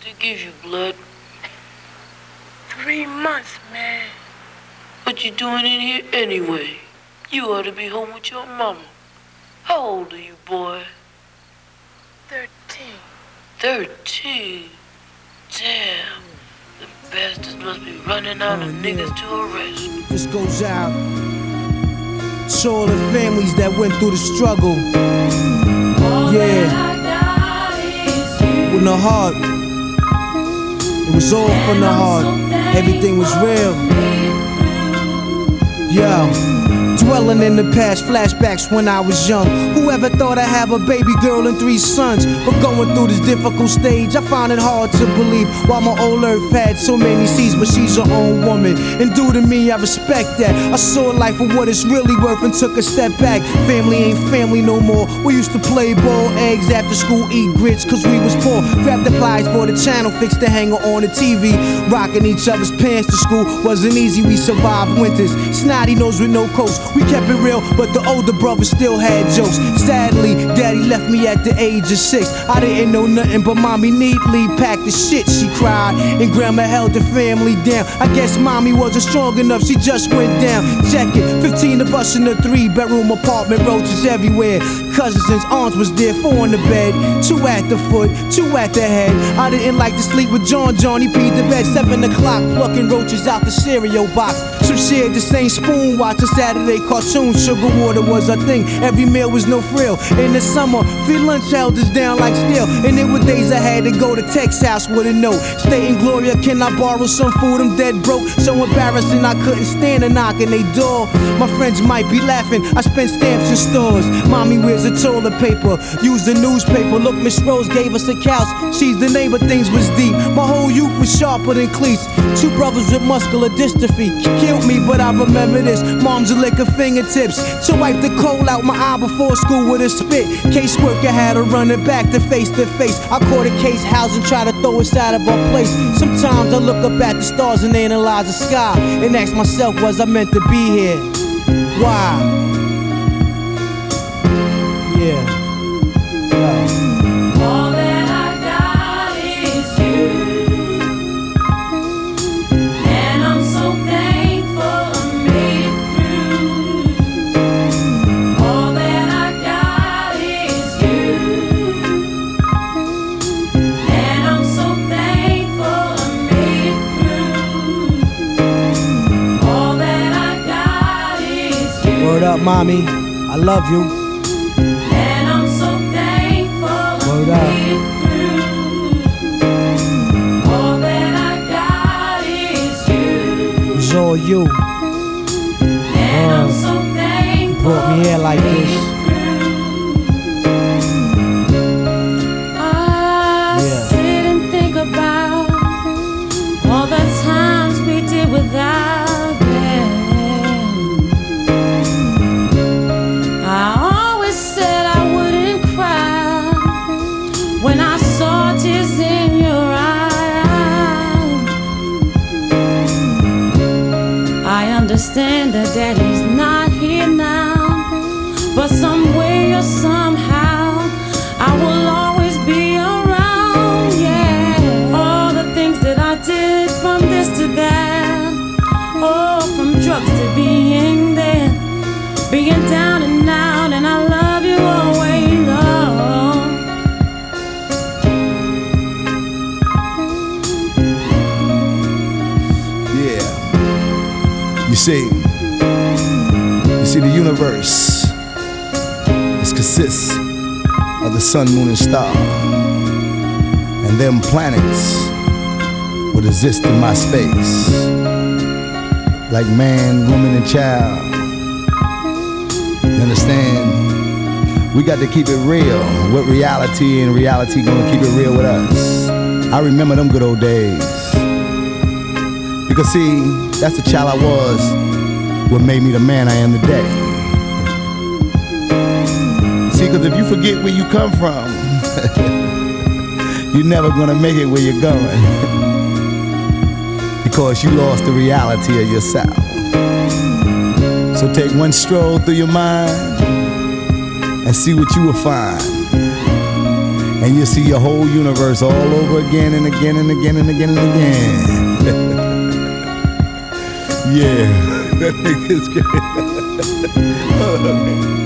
they give you, blood? 3 months, man. What you doing in here anyway? You ought to be home with your mama. How old are you, boy? 13. 13? Damn. The bastards must be running out of niggas to arrest. This goes out to all the families that went through the struggle. Yeah. With the heart. It was all from the heart. Everything was real. Yo. Dwelling in the past, flashbacks when I was young. Whoever thought I'd have a baby girl and 3 sons? But going through this difficult stage, I found it hard to believe. While my old earth had so many seas, but she's her own woman. And due to me, I respect that. I saw life for what it's really worth and took a step back. Family ain't family no more. We used to play ball, eggs after school, eat grits, cause we was poor. Grab the pliers for the channel, fix the hanger on the TV. Rocking each other's pants to school wasn't easy, we survived winters. Snotty nose with no coats. We kept it real, but the older brother still had jokes. Sadly, daddy left me at the age of 6. I didn't know nothing, but mommy neatly packed the shit, she cried. And grandma held the family down. I guess mommy wasn't strong enough, she just went down. Check it, 15 of us in a 3-bedroom apartment, roaches everywhere. Cousins and aunts was there, 4 in the bed, 2 at the foot, 2 at the head. I didn't like to sleep with John, he peed the bed. 7 o'clock, plucking roaches out the cereal box. Some shared the same spoon, watching Saturday cartoons. Sugar water was a thing, every meal was no frill. In the summer, free lunch held us down like steel. And there were days I had to go to Tech's house with a note stating, Gloria, can I borrow some food? I'm dead broke. So embarrassing, I couldn't stand a knock on they door. My friends might be laughing, I spent stamps in stores. Mommy wears a toilet paper, used a newspaper. Look, Miss Rose gave us a couch, she's the neighbor, things was deep. My whole youth was sharper than cleats. 2 brothers with muscular dystrophy killed me, but I remember this. Mom's a lick of fingertips to wipe the coal out my eye before school with a spit. Caseworker had her running back to face. I caught a case house and try to throw us out of our place. Sometimes I look up at the stars and analyze the sky and ask myself, was I meant to be here? Why? Yeah. All that I got is you, and I'm so thankful I made it through. All that I got is you, and I'm so thankful I made it through. All that I got is you. Word up, mommy, I love you. All that I got is you. It's all you. And I'm so thankful. Brought me here like this. I sit and think about all the times we did without them. I always said I wouldn't cry when I saw tears in your eyes. I understand that daddy's not here now, but some way or somehow I will always be around, yeah. All the things that I did, from this to that, oh, from drugs to being there, being down and out, and I love you always, oh. You see, the universe, it consists of the sun, moon, and star, and them planets would exist in my space, like man, woman, and child. You understand? We got to keep it real with reality, and reality gonna keep it real with us. I remember them good old days, because see, that's the child I was, what made me the man I am today. See, because if you forget where you come from, you're never gonna make it where you're going, because you lost the reality of yourself. So take one stroll through your mind and see what you will find. and you see your whole universe all over again and again and again and again and again. Yeah, that nigga's great.